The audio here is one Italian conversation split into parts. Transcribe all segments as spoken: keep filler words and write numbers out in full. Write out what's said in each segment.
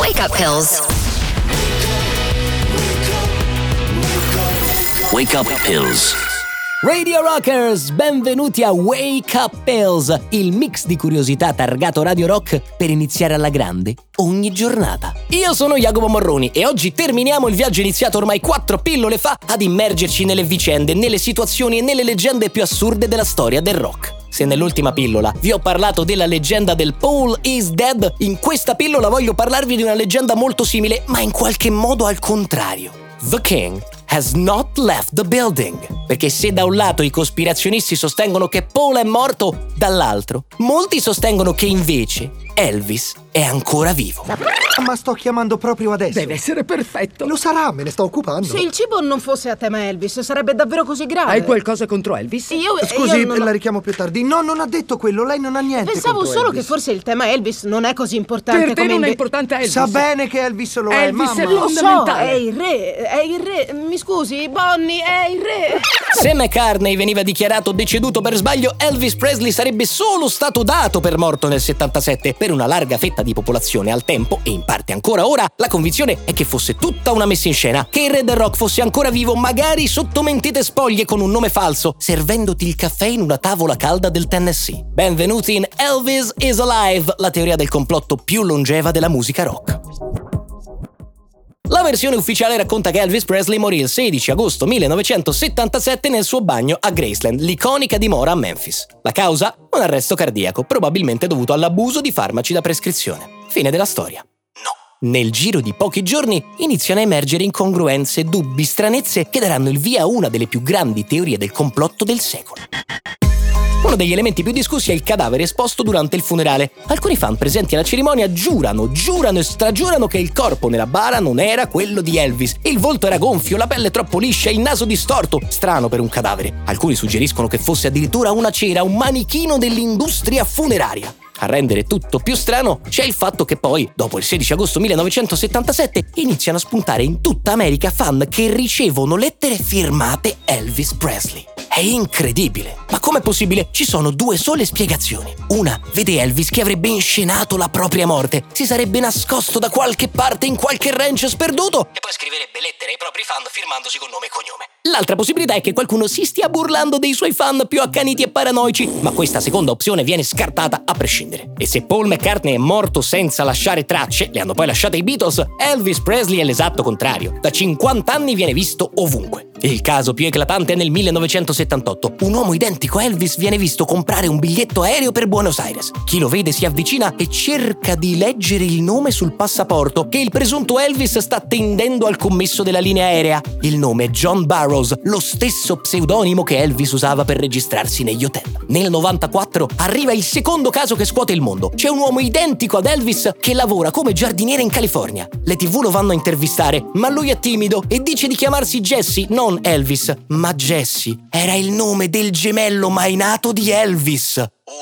Wake up pills. Wake up pills. Radio Rockers, benvenuti a Wake Up Pills, il mix di curiosità targato Radio Rock per iniziare alla grande ogni giornata. Io sono Jacopo Morroni e oggi terminiamo il viaggio iniziato ormai quattro pillole fa ad immergerci nelle vicende, nelle situazioni e nelle leggende più assurde della storia del rock. Se nell'ultima pillola vi ho parlato della leggenda del Paul is Dead, in questa pillola voglio parlarvi di una leggenda molto simile, ma in qualche modo al contrario. The King has not left the building. Perché se da un lato i cospirazionisti sostengono che Paul è morto, dall'altro molti sostengono che invece Elvis è ancora vivo. Ma sto chiamando proprio adesso. Deve essere perfetto. Lo sarà, me ne sto occupando. Se il cibo non fosse a tema Elvis, sarebbe davvero così grave. Hai qualcosa contro Elvis? Io, Scusi, io non la ho... richiamo più tardi. No, non ha detto quello, lei non ha niente Pensavo contro solo Elvis. che forse il tema Elvis non è così importante Per te come non è inve- importante Elvis. Sa bene che Elvis lo è, Elvis mamma. è Lo so, fondamentale. è il re, è il re. Mi scusi, Bonnie, è il re. Se McCartney veniva dichiarato deceduto per sbaglio, Elvis Presley sarebbe solo stato dato per morto nel settantasette. Per una larga fetta di popolazione al tempo, e in parte ancora ora, la convinzione è che fosse tutta una messa in scena, che il re del rock fosse ancora vivo, magari sotto mentite spoglie con un nome falso, servendoti il caffè in una tavola calda del Tennessee. Benvenuti in Elvis is Alive, la teoria del complotto più longeva della musica rock. La versione ufficiale racconta che Elvis Presley morì il sedici agosto millenovecentosettantasette nel suo bagno a Graceland, l'iconica dimora a Memphis. La causa? Un arresto cardiaco, probabilmente dovuto all'abuso di farmaci da prescrizione. Fine della storia. No. Nel giro di pochi giorni iniziano a emergere incongruenze, dubbi, stranezze che daranno il via a una delle più grandi teorie del complotto del secolo. Uno degli elementi più discussi è il cadavere esposto durante il funerale. Alcuni fan presenti alla cerimonia giurano, giurano e stragiurano che il corpo nella bara non era quello di Elvis. Il volto era gonfio, la pelle troppo liscia, il naso distorto. Strano per un cadavere. Alcuni suggeriscono che fosse addirittura una cera, un manichino dell'industria funeraria. A rendere tutto più strano c'è il fatto che poi, dopo il sedici agosto millenovecentosettantasette, iniziano a spuntare in tutta America fan che ricevono lettere firmate Elvis Presley. È incredibile! Ma com'è possibile? Ci sono due sole spiegazioni. Una vede Elvis che avrebbe inscenato la propria morte, si sarebbe nascosto da qualche parte in qualche ranch sperduto e poi scriverebbe lettere ai propri fan firmandosi con nome e cognome. L'altra possibilità è che qualcuno si stia burlando dei suoi fan più accaniti e paranoici, ma questa seconda opzione viene scartata a prescindere. E se Paul McCartney è morto senza lasciare tracce, le hanno poi lasciate i Beatles, Elvis Presley è l'esatto contrario. Da cinquanta anni viene visto ovunque. Il caso più eclatante è nel millenovecentosettantotto. Un uomo identico a Elvis viene visto comprare un biglietto aereo per Buenos Aires. Chi lo vede si avvicina e cerca di leggere il nome sul passaporto che il presunto Elvis sta tendendo al commesso della linea aerea. Il nome è John Burroughs, lo stesso pseudonimo che Elvis usava per registrarsi negli hotel. Nel novantaquattro arriva il secondo caso che scuote il mondo. C'è un uomo identico ad Elvis che lavora come giardiniere in California. Le tivù lo vanno a intervistare, ma lui è timido e dice di chiamarsi Jesse, non Elvis, ma Jesse. Era il nome del gemello mai nato di Elvis.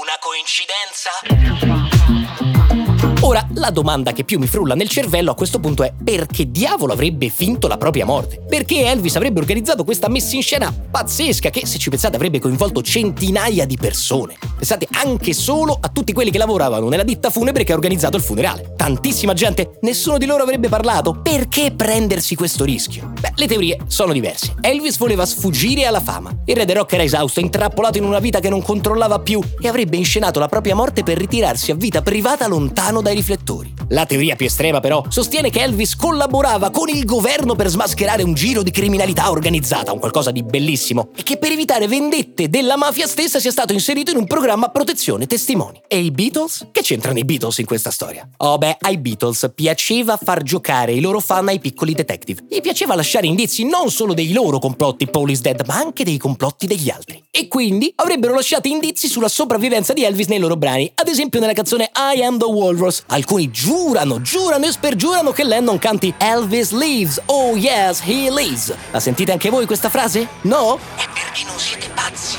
Una coincidenza? Ora, la domanda che più mi frulla nel cervello a questo punto è: perché diavolo avrebbe finto la propria morte? Perché Elvis avrebbe organizzato questa messa in scena pazzesca che, se ci pensate, avrebbe coinvolto centinaia di persone? Pensate anche solo a tutti quelli che lavoravano nella ditta funebre che ha organizzato il funerale. Tantissima gente, nessuno di loro avrebbe parlato. Perché prendersi questo rischio? Beh, le teorie sono diverse. Elvis voleva sfuggire alla fama. Il re del rock era esausto, intrappolato in una vita che non controllava più e avrebbe inscenato la propria morte per ritirarsi a vita privata lontano dai riflettori. La teoria più estrema, però, sostiene che Elvis collaborava con il governo per smascherare un giro di criminalità organizzata, un qualcosa di bellissimo, e che per evitare vendette della mafia stessa sia stato inserito in un programma a protezione testimoni. E i Beatles? Che c'entrano i Beatles in questa storia? Oh beh, ai Beatles piaceva far giocare i loro fan ai piccoli detective. Gli piaceva lasciare indizi non solo dei loro complotti Paul is Dead, ma anche dei complotti degli altri. E quindi avrebbero lasciato indizi sulla sopravvivenza di Elvis nei loro brani, ad esempio nella canzone I Am the Walrus. Alcuni giurano, giurano e spergiurano che Lennon canti Elvis lives, oh yes, he lives. La sentite anche voi questa frase? No? È perché non siete pazzi.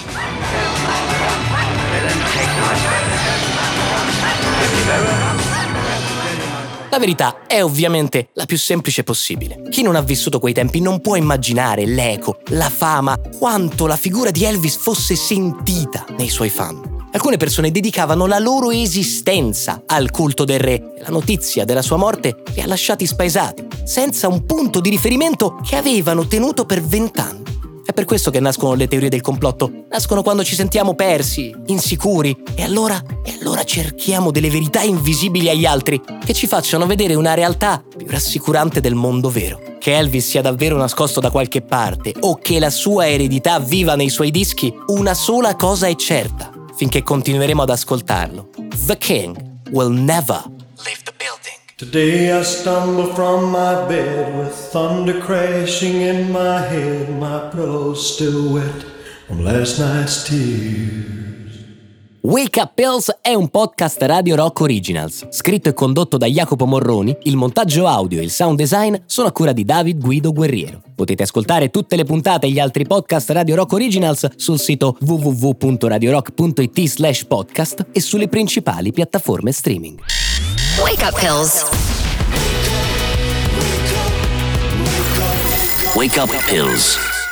La verità è ovviamente la più semplice possibile. Chi non ha vissuto quei tempi non può immaginare l'eco, la fama, quanto la figura di Elvis fosse sentita nei suoi fan. Alcune persone dedicavano la loro esistenza al culto del re e la notizia della sua morte li ha lasciati spaesati, senza un punto di riferimento che avevano tenuto per vent'anni. È per questo che nascono le teorie del complotto. Nascono quando ci sentiamo persi, insicuri, e allora, e allora cerchiamo delle verità invisibili agli altri che ci facciano vedere una realtà più rassicurante del mondo vero. Che Elvis sia davvero nascosto da qualche parte o che la sua eredità viva nei suoi dischi, una sola cosa è certa, finché continueremo ad ascoltarlo. The King will never leave the building. Today I stumble from my bed with thunder crashing in my head, my pillow's still wet from last night's tears. Wake Up Pills è un podcast Radio Rock Originals, scritto e condotto da Jacopo Morroni. Il montaggio audio e il sound design sono a cura di David Guido Guerriero. Potete ascoltare tutte le puntate e gli altri podcast Radio Rock Originals sul sito w w w punto radio rock punto i t slash podcast e sulle principali piattaforme streaming. Wake Up Pills. Wake Up Pills.